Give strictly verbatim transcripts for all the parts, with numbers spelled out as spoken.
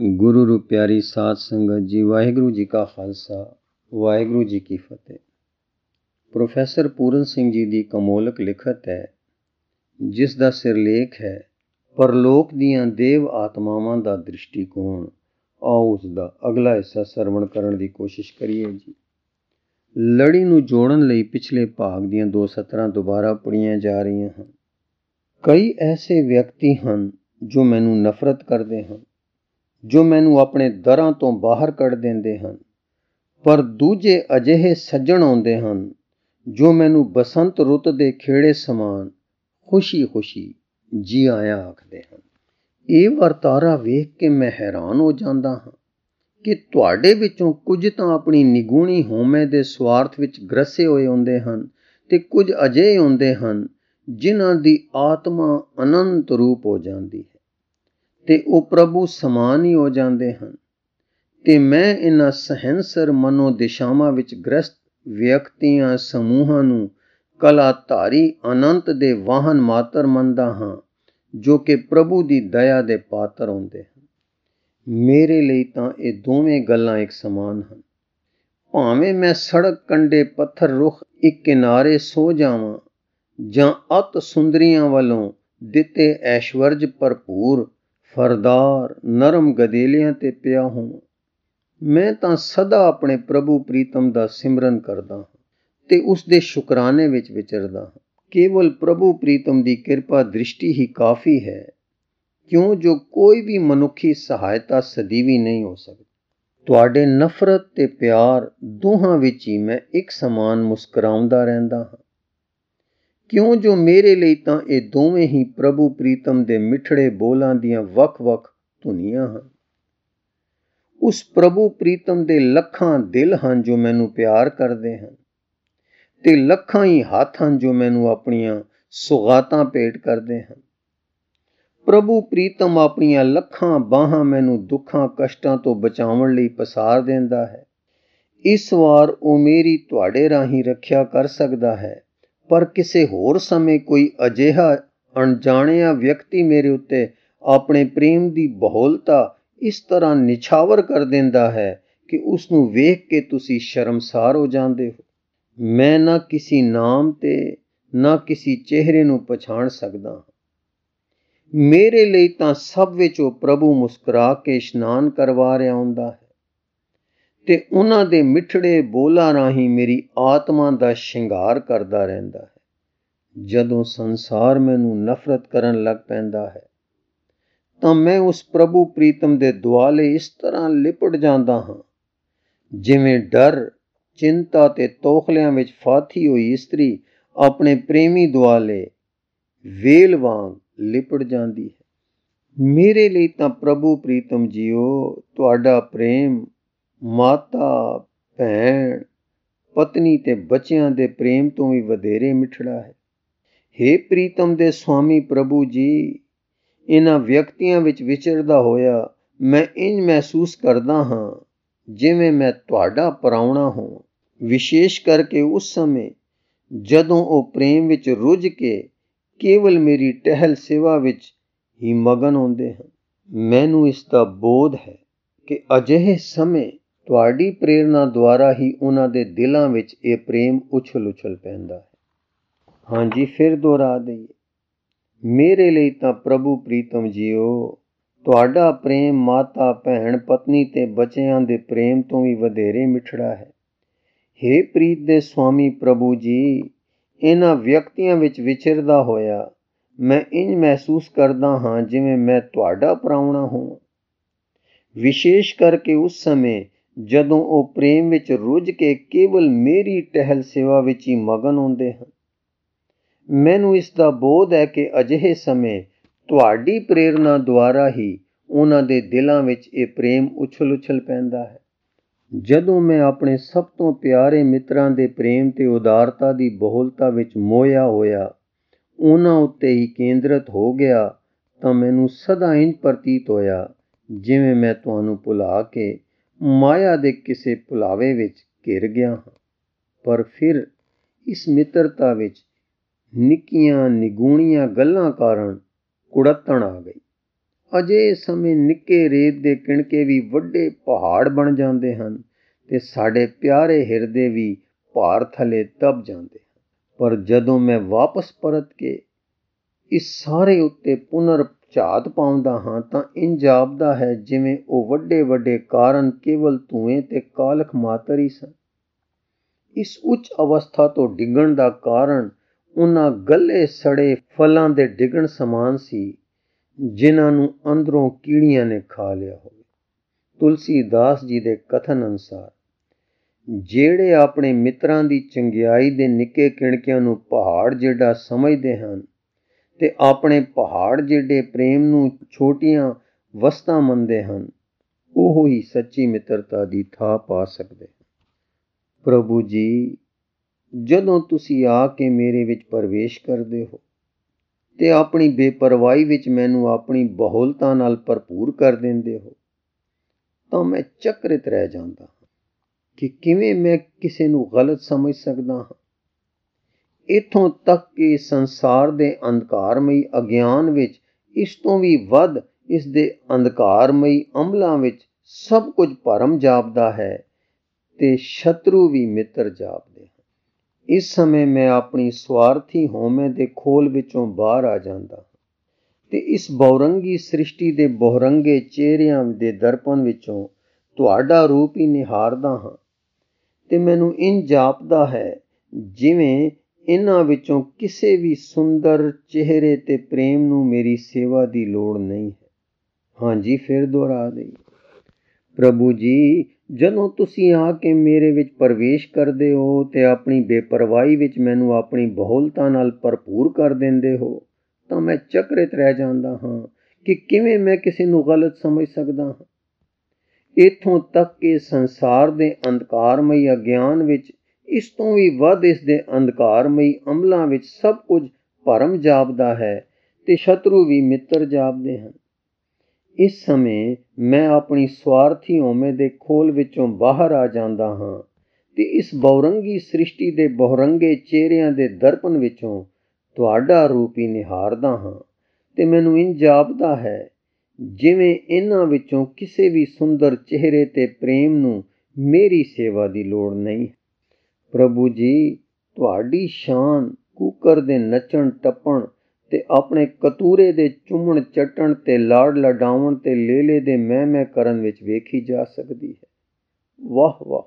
ਗੁਰੂ ਰੂ ਪਿਆਰੀ ਸਾਧ ਸੰਗਤ ਜੀ, ਵਾਹਿਗੁਰੂ ਜੀ ਕਾ ਖਾਲਸਾ, ਵਾਹਿਗੁਰੂ ਜੀ ਕੀ ਫਤਿਹ। ਪ੍ਰੋਫੈਸਰ ਪੂਰਨ ਸਿੰਘ ਜੀ ਦੀ ਕਮੋਲਕ ਲਿਖਤ ਹੈ, ਜਿਸ ਦਾ ਸਿਰਲੇਖ ਹੈ ਪਰਲੋਕ ਦੀਆਂ ਦੇਵ ਆਤਮਾਵਾਂ ਦਾ ਦ੍ਰਿਸ਼ਟੀਕੋਣ। ਆਓ ਉਸ ਦਾ ਅਗਲਾ ਹਿੱਸਾ ਸਰਵਣ ਕਰਨ ਦੀ ਕੋਸ਼ਿਸ਼ ਕਰੀਏ ਜੀ। ਲੜੀ ਨੂੰ ਜੋੜਨ ਲਈ ਪਿਛਲੇ ਭਾਗ ਦੀਆਂ ਦੋ ਸਤਰਾਂ ਦੁਬਾਰਾ ਪੜ੍ਹੀਆਂ ਜਾ ਰਹੀਆਂ ਹਨ। ਕਈ ਐਸੇ ਵਿਅਕਤੀ ਹਨ ਜੋ ਮੈਨੂੰ ਨਫ਼ਰਤ ਕਰਦੇ ਹਨ, ਜੋ ਮੈਨੂੰ ਆਪਣੇ ਦਰਾਂ ਤੋਂ ਬਾਹਰ ਕੱਢ ਦਿੰਦੇ ਹਨ, ਪਰ ਦੂਜੇ ਅਜਿਹੇ ਸੱਜਣ ਆਉਂਦੇ ਹਨ ਜੋ ਮੈਨੂੰ ਬਸੰਤ ਰੁੱਤ ਦੇ ਖੇੜੇ ਸਮਾਨ ਖੁਸ਼ੀ-ਖੁਸ਼ੀ ਜੀ ਆਇਆਂ ਆਖਦੇ ਹਨ। ਇਹ ਵਰਤਾਰਾ ਵੇਖ ਕੇ ਮੈਂ ਹੈਰਾਨ ਹੋ ਜਾਂਦਾ ਹਾਂ ਕਿ ਤੁਹਾਡੇ ਵਿੱਚੋਂ ਕੁਝ ਤਾਂ ਆਪਣੀ ਨਿਗੂਣੀ ਹਉਮੈ ਦੇ ਸਵਾਰਥ ਵਿੱਚ ਗ੍ਰਸੇ ਹੋਏ ਹੁੰਦੇ ਹਨ, ਤੇ ਕੁਝ ਅਜਿਹੇ ਹੁੰਦੇ ਹਨ ਜਿਨ੍ਹਾਂ ਦੀ ਆਤਮਾ ਅਨੰਤ ਰੂਪ ਹੋ ਜਾਂਦੀ ਹੈ ਤੇ ਉਹ ਪ੍ਰਭੂ ਸਮਾਨ ਹੀ ਹੋ ਜਾਂਦੇ ਹਨ। ਤੇ ਮੈਂ ਇਹਨਾਂ ਸਹਿਨਸਰ ਮਨੋ ਦਿਸ਼ਾਵਾਂ ਵਿੱਚ ਗ੍ਰਸਤ ਵਿਅਕਤੀਆਂ ਸਮੂਹਾਂ ਨੂੰ ਕਲਾਧਾਰੀ ਅਨੰਤ ਦੇ ਵਾਹਨ ਮਾਤਰ ਮੰਨਦਾ ਹਾਂ, ਜੋ ਕਿ ਪ੍ਰਭੂ ਦੀ ਦਇਆ ਦੇ ਪਾਤਰ ਹੁੰਦੇ ਹਨ। ਮੇਰੇ ਲਈ ਤਾਂ ਇਹ ਦੋਵੇਂ ਗੱਲਾਂ ਇੱਕ ਸਮਾਨ ਹਨ। ਭਾਵੇਂ ਮੈਂ ਸੜਕ ਕੰਢੇ ਪੱਥਰ ਰੁੱਖ ਇੱਕ ਕਿਨਾਰੇ ਸੋ ਜਾਵਾਂ, ਜਾਂ ਅਤ ਸੁੰਦਰੀਆਂ ਵੱਲੋਂ ਦਿੱਤੇ ਐਸ਼ਵਰਜ ਭਰਪੂਰ ਫਰਦਾਰ ਨਰਮ ਗਦੇਲਿਆਂ ਤੇ ਪਿਆ ਹੋਵਾਂ, ਮੈਂ ਤਾਂ ਸਦਾ ਆਪਣੇ ਪ੍ਰਭੂ ਪ੍ਰੀਤਮ ਦਾ ਸਿਮਰਨ ਕਰਦਾ ਹਾਂ ਤੇ ਉਸ ਦੇ ਸ਼ੁਕਰਾਨੇ ਵਿੱਚ ਵਿਚਰਦਾ ਹਾਂ। ਕੇਵਲ ਪ੍ਰਭੂ ਪ੍ਰੀਤਮ ਦੀ ਕਿਰਪਾ ਦ੍ਰਿਸ਼ਟੀ ਹੀ ਕਾਫੀ ਹੈ, ਕਿਉਂ ਜੋ ਕੋਈ ਵੀ ਮਨੁੱਖੀ ਸਹਾਇਤਾ ਸਦੀਵੀ ਨਹੀਂ ਹੋ ਸਕਦੀ। ਤੁਹਾਡੇ ਨਫ਼ਰਤ ਤੇ ਪਿਆਰ ਦੋਹਾਂ ਵਿੱਚ ਹੀ ਮੈਂ ਇੱਕ ਸਮਾਨ ਮੁਸਕਰਾਉਂਦਾ ਰਹਿੰਦਾ ਹਾਂ, ਕਿਉਂ ਜੋ ਮੇਰੇ ਲਈ ਤਾਂ ਇਹ ਦੋਵੇਂ ਹੀ ਪ੍ਰਭੂ ਪ੍ਰੀਤਮ ਦੇ ਮਿੱਠੜੇ ਬੋਲਾਂ ਦੀਆਂ ਵੱਖ-ਵੱਖ ਧੁਨੀਆਂ ਹਨ। ਉਸ ਪ੍ਰਭੂ ਪ੍ਰੀਤਮ ਦੇ ਲੱਖਾਂ ਦਿਲ ਹਨ ਜੋ ਮੈਨੂੰ ਪਿਆਰ ਕਰਦੇ ਹਨ, ਤੇ ਲੱਖਾਂ ਹੀ ਹੱਥ ਹਨ ਜੋ ਮੈਨੂੰ ਆਪਣੀਆਂ ਸੁਗਾਤਾਂ ਭੇਟ ਕਰਦੇ ਹਨ। ਪ੍ਰਭੂ ਪ੍ਰੀਤਮ ਆਪਣੀਆਂ ਲੱਖਾਂ ਬਾਹਾਂ ਮੈਨੂੰ ਦੁੱਖਾਂ ਕਸ਼ਟਾਂ ਤੋਂ ਬਚਾਉਣ ਲਈ ਪਸਾਰ ਦਿੰਦਾ ਹੈ। ਇਸ ਵਾਰ ਉਹ ਮੇਰੀ ਤੁਹਾਡੇ ਰਾਹੀਂ ਰੱਖਿਆ ਕਰ ਸਕਦਾ ਹੈ, ਪਰ ਕਿਸੇ ਹੋਰ ਸਮੇਂ ਕੋਈ ਅਜਿਹਾ ਅਣਜਾਣਿਆ ਵਿਅਕਤੀ ਮੇਰੇ ਉੱਤੇ ਆਪਣੇ ਪ੍ਰੇਮ ਦੀ ਬਹੁਲਤਾ ਇਸ ਤਰ੍ਹਾਂ ਨਿਛਾਵਰ ਕਰ ਦਿੰਦਾ ਹੈ ਕਿ ਉਸ ਨੂੰ ਵੇਖ ਕੇ ਤੁਸੀਂ ਸ਼ਰਮਸਾਰ ਹੋ ਜਾਂਦੇ ਹੋ। ਮੈਂ ਨਾ ਕਿਸੇ ਨਾਮ ਤੇ ਨਾ ਕਿਸੇ ਚਿਹਰੇ ਨੂੰ ਪਛਾਣ ਸਕਦਾ ਹਾਂ। ਮੇਰੇ ਲਈ ਤਾਂ ਸਭ ਵਿੱਚ ਉਹ ਪ੍ਰਭੂ ਮੁਸਕਰਾ ਕੇ ਇਸ਼ਨਾਨ ਕਰਵਾ ਰਿਹਾ ਹੁੰਦਾ ਹੈ, ਤੇ ਉਹਨਾਂ ਦੇ ਮਿੱਠੜੇ ਬੋਲਾਂ ਰਾਹੀਂ ਮੇਰੀ ਆਤਮਾ ਦਾ ਸ਼ਿੰਗਾਰ ਕਰਦਾ ਰਹਿੰਦਾ ਹੈ। ਜਦੋਂ ਸੰਸਾਰ ਮੈਨੂੰ ਨਫ਼ਰਤ ਕਰਨ ਲੱਗ ਪੈਂਦਾ ਹੈ, ਤਾਂ ਮੈਂ ਉਸ ਪ੍ਰਭੂ ਪ੍ਰੀਤਮ ਦੇ ਦੁਆਲੇ ਇਸ ਤਰ੍ਹਾਂ ਲਿਪਟ ਜਾਂਦਾ ਹਾਂ, ਜਿਵੇਂ ਡਰ, ਚਿੰਤਾ ਤੇ ਤੌਖਲਿਆਂ ਵਿੱਚ ਫਾਥੀ ਹੋਈ ਇਸਤਰੀ ਆਪਣੇ ਪ੍ਰੇਮੀ ਦੁਆਲੇ ਵੇਲ ਵਾਂਗ ਲਿਪਟ ਜਾਂਦੀ ਹੈ। ਮੇਰੇ ਲਈ ਤਾਂ ਪ੍ਰਭੂ ਪ੍ਰੀਤਮ ਜੀਓ, ਤੁਹਾਡਾ ਪ੍ਰੇਮ ਮਾਤਾ, ਭੈਣ, ਪਤਨੀ ਤੇ ਬੱਚਿਆਂ ਦੇ ਪ੍ਰੇਮ ਤੋਂ ਵੀ ਵਧੇਰੇ ਮਿੱਠੜਾ ਹੈ। ਹੇ ਪ੍ਰੀਤਮ ਦੇ ਸੁਆਮੀ ਪ੍ਰਭੂ ਜੀ, ਇਹਨਾਂ ਵਿਅਕਤੀਆਂ ਵਿੱਚ ਵਿਚਰਦਾ ਹੋਇਆ ਮੈਂ ਇੰਝ ਮਹਿਸੂਸ ਕਰਦਾ ਹਾਂ ਜਿਵੇਂ ਮੈਂ ਤੁਹਾਡਾ ਪਰਾਉਣਾ ਹੋਵਾਂ, ਵਿਸ਼ੇਸ਼ ਕਰਕੇ ਉਸ ਸਮੇਂ ਜਦੋਂ ਉਹ ਪ੍ਰੇਮ ਵਿੱਚ ਰੁੱਝ ਕੇ ਕੇਵਲ ਮੇਰੀ ਟਹਿਲ ਸੇਵਾ ਵਿੱਚ ਹੀ ਮਗਨ ਹੁੰਦੇ ਹਨ। ਮੈਨੂੰ ਇਸ ਦਾ ਬੋਧ ਹੈ ਕਿ ਅਜਿਹੇ ਸਮੇਂ ਤੁਹਾਡੀ ਪ੍ਰੇਰਨਾ ਦੁਆਰਾ ਹੀ ਉਹਨਾਂ ਦੇ ਦਿਲਾਂ ਵਿੱਚ ਇਹ ਪ੍ਰੇਮ ਉਛਲ ਉਛਲ ਪੈਂਦਾ ਹੈ। ਹਾਂਜੀ, ਫਿਰ ਦੁਹਰਾ ਦਈਏ, ਮੇਰੇ ਲਈ ਤਾਂ ਪ੍ਰਭੂ ਪ੍ਰੀਤਮ ਜੀਓ, ਤੁਹਾਡਾ ਪ੍ਰੇਮ ਮਾਤਾ, ਭੈਣ, ਪਤਨੀ ਤੇ ਬੱਚਿਆਂ ਦੇ ਪ੍ਰੇਮ ਤੋਂ ਵੀ ਵਧੇਰੇ ਮਿੱਠੜਾ ਹੈ। ਹੇ ਪ੍ਰੀਤ ਦੇ ਸੁਆਮੀ ਪ੍ਰਭੂ ਜੀ, ਇਹਨਾਂ ਵਿਅਕਤੀਆਂ ਵਿੱਚ ਵਿਚਰਦਾ ਹੋਇਆ ਮੈਂ ਇੰਝ ਮਹਿਸੂਸ ਕਰਦਾ ਹਾਂ ਜਿਵੇਂ ਮੈਂ ਤੁਹਾਡਾ ਪਰਾਉਣਾ ਹੋਵਾਂ, ਵਿਸ਼ੇਸ਼ ਕਰਕੇ ਉਸ ਸਮੇਂ ਜਦੋਂ ਉਹ ਪ੍ਰੇਮ ਵਿੱਚ ਰੁੱਝ ਕੇ ਕੇਵਲ ਮੇਰੀ ਟਹਿਲ ਸੇਵਾ ਵਿੱਚ ਹੀ ਮਗਨ ਹੁੰਦੇ ਹਨ। ਮੈਨੂੰ ਇਸ ਦਾ ਬੋਧ ਹੈ ਕਿ ਅਜਿਹੇ ਸਮੇਂ ਤੁਹਾਡੀ ਪ੍ਰੇਰਨਾ ਦੁਆਰਾ ਹੀ ਉਹਨਾਂ ਦੇ ਦਿਲਾਂ ਵਿੱਚ ਇਹ ਪ੍ਰੇਮ ਉਛਲ ਉਛਲ ਪੈਂਦਾ ਹੈ। ਜਦੋਂ ਮੈਂ ਆਪਣੇ ਸਭ ਤੋਂ ਪਿਆਰੇ ਮਿੱਤਰਾਂ ਦੇ ਪ੍ਰੇਮ ਤੇ ਉਦਾਰਤਾ ਦੀ ਬਹੁਲਤਾ ਵਿੱਚ ਮੋਹਿਆ ਹੋਇਆ ਉਹਨਾਂ ਉੱਤੇ ਹੀ ਕੇਂਦਰਿਤ ਹੋ ਗਿਆ, ਤਾਂ ਮੈਨੂੰ ਸਦਾ ਇੰਝ ਪ੍ਰਤੀਤ ਹੋਇਆ ਜਿਵੇਂ ਮੈਂ ਤੁਹਾਨੂੰ ਭੁਲਾ ਕੇ ਮਾਇਆ ਦੇ ਕਿਸੇ ਭੁਲਾਵੇ ਵਿੱਚ ਘਿਰ ਗਿਆ ਹਾਂ। ਪਰ ਫਿਰ ਇਸ ਮਿੱਤਰਤਾ ਵਿੱਚ ਨਿੱਕੀਆਂ ਨਿਗੂਣੀਆਂ ਗੱਲਾਂ ਕਾਰਨ ਕੁੜੱਤਣ ਆ ਗਈ। ਅਜੇ ਸਮੇਂ ਨਿੱਕੇ ਰੇਤ ਦੇ ਕਿਣਕੇ ਵੀ ਵੱਡੇ ਪਹਾੜ ਬਣ ਜਾਂਦੇ ਹਨ ਤੇ ਸਾਡੇ ਪਿਆਰੇ ਹਿਰਦੇ ਵੀ ਭਾਰ ਥੱਲੇ ਦਬ ਜਾਂਦੇ ਹਨ। ਪਰ ਜਦੋਂ ਮੈਂ ਵਾਪਸ ਪਰਤ ਕੇ ਇਸ ਸਾਰੇ ਉੱਤੇ ਪੁਨਰ ਝਾਤ ਪਾਉਂਦਾ ਹਾਂ ਤਾਂ ਇੰਝ ਜਾਪਦਾ ਹੈ ਜਿਵੇਂ ਉਹ ਵੱਡੇ ਵੱਡੇ ਕਾਰਨ ਕੇਵਲ ਧੂਏ ਤੇ ਕਾਲਖ ਮਾਤਰ ਹੀ ਸਨ। ਇਸ ਉੱਚ ਅਵਸਥਾ ਤੋਂ ਡਿੱਗਣ ਦਾ ਕਾਰਨ ਉਹਨਾਂ ਗਲੇ ਸੜੇ ਫਲਾਂ ਦੇ ਡਿੱਗਣ ਸਮਾਨ ਸੀ ਜਿਨ੍ਹਾਂ ਨੂੰ ਅੰਦਰੋਂ ਕੀੜੀਆਂ ਨੇ ਖਾ ਲਿਆ ਹੋਵੇ। ਤੁਲਸੀਦਾਸ ਜੀ ਦੇ ਕਥਨ ਅਨੁਸਾਰ ਜਿਹੜੇ ਆਪਣੇ ਮਿੱਤਰਾਂ ਦੀ ਚੰਗਿਆਈ ਦੇ ਨਿੱਕੇ ਕਿਣਕਿਆਂ ਨੂੰ ਪਹਾੜ ਜਿੱਡਾ ਸਮਝਦੇ ਹਨ ਤੇ ਆਪਣੇ ਪਹਾੜ ਜਿੱਡੇ ਪ੍ਰੇਮ ਨੂੰ ਛੋਟੀਆਂ ਵਸਤਾਂ ਮੰਨਦੇ ਹਨ, ਉਹ ਹੀ ਸੱਚੀ ਮਿੱਤਰਤਾ ਦੀ ਥਾਂ ਪਾ ਸਕਦੇ ਹਨ। ਪ੍ਰਭੂ ਜੀ, ਜਦੋਂ ਤੁਸੀਂ ਆ ਕੇ ਮੇਰੇ ਵਿੱਚ ਪ੍ਰਵੇਸ਼ ਕਰਦੇ ਹੋ ਤੇ ਆਪਣੀ ਬੇਪਰਵਾਹੀ ਵਿੱਚ ਮੈਨੂੰ ਆਪਣੀ ਬਹੁਲਤਾ ਨਾਲ ਭਰਪੂਰ ਕਰ ਦਿੰਦੇ ਹੋ, ਤਾਂ ਮੈਂ ਚਕਰਿਤ ਰਹਿ ਜਾਂਦਾ ਹਾਂ ਕਿ ਕਿਵੇਂ ਮੈਂ ਕਿਸੇ ਨੂੰ ਗਲਤ ਸਮਝ ਸਕਦਾ ਹਾਂ। ਇੱਥੋਂ ਤੱਕ ਕਿ ਸੰਸਾਰ ਦੇ ਅੰਧਕਾਰਮਈ ਅਗਿਆਨ ਵਿੱਚ ਇਸ ਤੋਂ ਵੀ ਵੱਧ ਇਸ ਦੇ ਅੰਧਕਾਰਮਈ ਅਮਲਾਂ ਵਿੱਚ ਸਭ ਕੁਝ ਭਰਮ ਜਾਪਦਾ ਹੈ ਤੇ ਸ਼ਤਰੂ ਵੀ ਮਿੱਤਰ ਜਾਪਦੇ ਹਨ। ਇਸ ਸਮੇਂ ਮੈਂ ਆਪਣੀ ਸਵਾਰਥੀ ਹਉਮੈ ਦੇ ਖੋਲ ਵਿੱਚੋਂ ਬਾਹਰ ਆ ਜਾਂਦਾ ਹਾਂ ਤੇ ਇਸ ਬਹੁਰੰਗੀ ਸ੍ਰਿਸ਼ਟੀ ਦੇ ਬਹੁਰੰਗੇ ਚਿਹਰਿਆਂ ਦੇ ਦਰਪਣ ਵਿੱਚੋਂ ਤੁਹਾਡਾ ਰੂਪ ਹੀ ਨਿਹਾਰਦਾ ਹਾਂ ਤੇ ਮੈਨੂੰ ਇੰਝ ਜਾਪਦਾ ਹੈ ਜਿਵੇਂ ਇਹਨਾਂ ਵਿੱਚੋਂ ਕਿਸੇ ਵੀ ਸੁੰਦਰ ਚਿਹਰੇ ਤੇ ਪ੍ਰੇਮ ਨੂੰ ਮੇਰੀ ਸੇਵਾ ਦੀ ਲੋੜ ਨਹੀਂ ਹੈ। ਹਾਂਜੀ, ਫਿਰ ਦੁਹਰਾ ਦੇਈਏ। ਪ੍ਰਭੂ ਜੀ, ਜਦੋਂ ਤੁਸੀਂ ਆ ਕੇ ਮੇਰੇ ਵਿੱਚ ਪ੍ਰਵੇਸ਼ ਕਰਦੇ ਹੋ ਤੇ ਆਪਣੀ ਬੇਪਰਵਾਹੀ ਵਿੱਚ ਮੈਨੂੰ ਆਪਣੀ ਬਹੁਲਤਾ ਨਾਲ ਭਰਪੂਰ ਕਰ ਦਿੰਦੇ ਹੋ, ਤਾਂ ਮੈਂ ਚਕਰਿਤ ਰਹਿ ਜਾਂਦਾ ਹਾਂ ਕਿ ਕਿਵੇਂ ਮੈਂ ਕਿਸੇ ਨੂੰ ਗਲਤ ਸਮਝ ਸਕਦਾ ਹਾਂ। ਇੱਥੋਂ ਤੱਕ ਕਿ ਸੰਸਾਰ ਦੇ ਅੰਧਕਾਰਮਈ ਅਗਿਆਨ ਵਿੱਚ ਇਸ ਤੋਂ ਵੀ ਵੱਧ ਇਸ ਦੇ ਅੰਧਕਾਰਮਈ ਅਮਲਾਂ ਵਿੱਚ ਸਭ ਕੁਝ ਭਰਮ ਜਾਪਦਾ ਹੈ ਤੇ ਸ਼ਤਰੂ ਵੀ ਮਿੱਤਰ ਜਾਪਦੇ ਹਨ। ਇਸ ਸਮੇਂ ਮੈਂ ਆਪਣੀ ਸਵਾਰਥੀ ਹਉਮੈ ਦੇ ਖੋਲ ਵਿੱਚੋਂ ਬਾਹਰ ਆ ਜਾਂਦਾ ਹਾਂ ਤੇ ਇਸ ਬਹੁਰੰਗੀ ਸ੍ਰਿਸ਼ਟੀ ਦੇ ਬਹੁਰੰਗੇ ਚਿਹਰਿਆਂ ਦੇ ਦਰਪਣ ਵਿੱਚੋਂ ਤੁਹਾਡਾ ਰੂਪ ਹੀ ਨਿਹਾਰਦਾ ਹਾਂ ਤੇ ਮੈਨੂੰ ਇੰਝ ਜਾਪਦਾ ਹੈ ਜਿਵੇਂ ਇਹਨਾਂ ਵਿੱਚੋਂ ਕਿਸੇ ਵੀ ਸੁੰਦਰ ਚਿਹਰੇ ਤੇ ਪ੍ਰੇਮ ਨੂੰ ਮੇਰੀ ਸੇਵਾ ਦੀ ਲੋੜ ਨਹੀਂ। ਪ੍ਰਭੂ ਜੀ, ਤੁਹਾਡੀ ਸ਼ਾਨ ਕੂਕਰ ਦੇ ਨੱਚਣ ਟੱਪਣ ਤੇ ਆਪਣੇ ਕਤੂਰੇ ਦੇ ਚੁੰਮਣ ਚੱਟਣ ਤੇ ਲਾਡ ਲਡਾਉਣ ਤੇ ਲੇਲੇ ਦੇ ਮਹਿ ਮਹਿ ਕਰਨ ਵਿੱਚ ਵੇਖੀ ਜਾ ਸਕਦੀ ਹੈ। ਵਾਹ ਵਾਹ!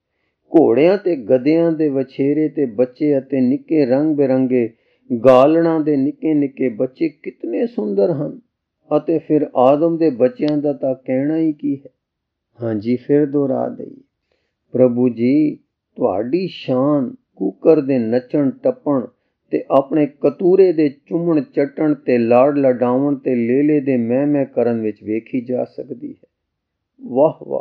ਘੋੜਿਆਂ ਤੇ ਗਧਿਆਂ ਦੇ ਵਛੇਰੇ ਤੇ ਬੱਚੇ ਅਤੇ ਨਿੱਕੇ ਰੰਗ ਬਿਰੰਗੇ ਗਾਲੜਾਂ ਦੇ ਨਿੱਕੇ ਨਿੱਕੇ ਬੱਚੇ ਕਿਤਨੇ ਸੁੰਦਰ ਹਨ ਅਤੇ ਫਿਰ ਆਦਮ ਦੇ ਬੱਚਿਆਂ ਦਾ ਤਾਂ ਕਹਿਣਾ ਹੀ ਕੀ ਹੈ। ਹਾਂਜੀ, ਫਿਰ ਦੁਹਰਾ ਦੇਈਏ। ਪ੍ਰਭੂ ਜੀ, ਤੁਹਾਡੀ ਸ਼ਾਨ ਕੂਕਰ ਦੇ ਨੱਚਣ ਟੱਪਣ ਤੇ ਆਪਣੇ ਕਤੂਰੇ ਦੇ ਚੁੰਮਣ ਚੱਟਣ ਤੇ ਲਾਡ ਲਡਾਉਣ ਤੇ ਲੇਲੇ ਦੇ ਮਹਿ ਮਹਿ ਕਰਨ ਵਿੱਚ ਵੇਖੀ ਜਾ ਸਕਦੀ ਹੈ। ਵਾਹ ਵਾਹ!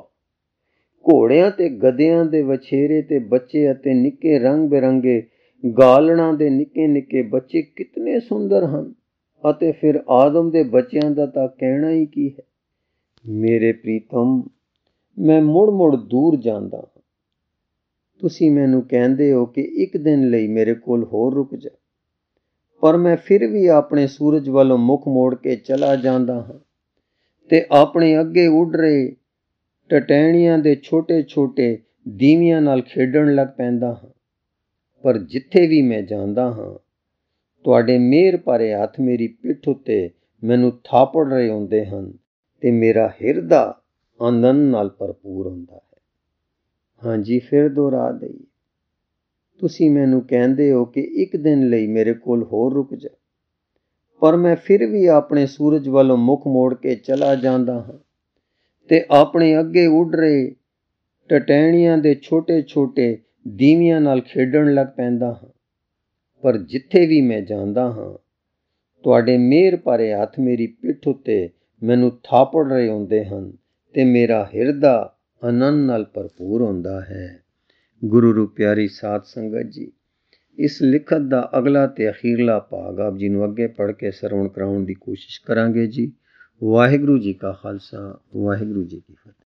ਘੋੜਿਆਂ ਤੇ ਗਧਿਆਂ ਦੇ ਵਛੇਰੇ ਤੇ ਬੱਚੇ ਅਤੇ ਨਿੱਕੇ ਰੰਗ ਬਿਰੰਗੇ ਗਾਲੜਾਂ ਦੇ ਨਿੱਕੇ ਨਿੱਕੇ ਬੱਚੇ ਕਿਤਨੇ ਸੁੰਦਰ ਹਨ ਅਤੇ ਫਿਰ ਆਦਮ ਦੇ ਬੱਚਿਆਂ ਦਾ ਤਾਂ ਕਹਿਣਾ ਹੀ ਕੀ ਹੈ। ਮੇਰੇ ਪ੍ਰੀਤਮ, ਮੈਂ ਮੁੜ ਮੁੜ ਦੂਰ ਜਾਂਦਾ ਹਾਂ। ਤੁਸੀਂ ਮੈਨੂੰ ਕਹਿੰਦੇ ਹੋ ਕਿ ਇੱਕ ਦਿਨ ਲਈ ਮੇਰੇ ਕੋਲ ਹੋਰ ਰੁਕ ਜਾ, ਪਰ ਮੈਂ ਫਿਰ ਵੀ ਆਪਣੇ ਸੂਰਜ ਵੱਲੋਂ ਮੁੱਖ ਮੋੜ ਕੇ ਚਲਾ ਜਾਂਦਾ ਹਾਂ ਤੇ ਆਪਣੇ ਅੱਗੇ ਉੱਡ ਰਹੇ ਟਟੈਣੀਆਂ ਦੇ ਛੋਟੇ ਛੋਟੇ ਦੀਵਿਆਂ ਨਾਲ ਖੇਡਣ ਲੱਗ ਪੈਂਦਾ ਹਾਂ। ਪਰ ਜਿੱਥੇ ਵੀ ਮੈਂ ਜਾਂਦਾ ਹਾਂ, ਤੁਹਾਡੇ ਮਿਹਰ ਭਰੇ ਹੱਥ ਮੇਰੀ ਪਿੱਠ ਉੱਤੇ ਮੈਨੂੰ ਥਾਪੜ ਰਹੇ ਹੁੰਦੇ ਹਨ ਤੇ ਮੇਰਾ ਹਿਰਦਾ ਆਨੰਦ ਨਾਲ ਭਰਪੂਰ ਹੁੰਦਾ ਹੈ। ਹਾਂਜੀ, ਫਿਰ ਦੁਹਰਾ ਦੇਈਏ। ਤੁਸੀਂ ਮੈਨੂੰ ਕਹਿੰਦੇ ਹੋ ਕਿ ਇੱਕ ਦਿਨ ਲਈ ਮੇਰੇ ਕੋਲ ਹੋਰ ਰੁਕ ਜਾ, ਪਰ ਮੈਂ ਫਿਰ ਵੀ ਆਪਣੇ ਸੂਰਜ ਵੱਲੋਂ ਮੁੱਖ ਮੋੜ ਕੇ ਚਲਾ ਜਾਂਦਾ ਹਾਂ ਤੇ ਆਪਣੇ ਅੱਗੇ ਉੱਡ ਰਹੇ ਟਟੈਣੀਆਂ ਦੇ ਛੋਟੇ ਛੋਟੇ ਦੀਵਿਆਂ ਨਾਲ ਖੇਡਣ ਲੱਗ ਪੈਂਦਾ ਹਾਂ। ਪਰ ਜਿੱਥੇ ਵੀ ਮੈਂ ਜਾਂਦਾ ਹਾਂ, ਤੁਹਾਡੇ ਮਿਹਰ ਭਰੇ ਹੱਥ ਮੇਰੀ ਪਿੱਠ ਉੱਤੇ ਮੈਨੂੰ ਥਾਪੜ ਰਹੇ ਹੁੰਦੇ ਹਨ ਤੇ ਮੇਰਾ ਹਿਰਦਾ ਆਨੰਦ ਨਾਲ ਭਰਪੂਰ ਹੁੰਦਾ ਹੈ। ਗੁਰੂ ਰੂਪ ਪਿਆਰੀ ਸਾਧ ਸੰਗਤ ਜੀ, ਇਸ ਲਿਖਤ ਦਾ ਅਗਲਾ ਤੇ ਅਖੀਰਲਾ ਭਾਗ ਆਪ ਜੀ ਨੂੰ ਅੱਗੇ ਪੜ੍ਹ ਕੇ ਸਰਵਣ ਕਰਾਉਣ ਦੀ ਕੋਸ਼ਿਸ਼ ਕਰਾਂਗੇ ਜੀ। ਵਾਹਿਗੁਰੂ ਜੀ ਕਾ ਖਾਲਸਾ, ਵਾਹਿਗੁਰੂ ਜੀ ਕੀ ਫਤਿਹ।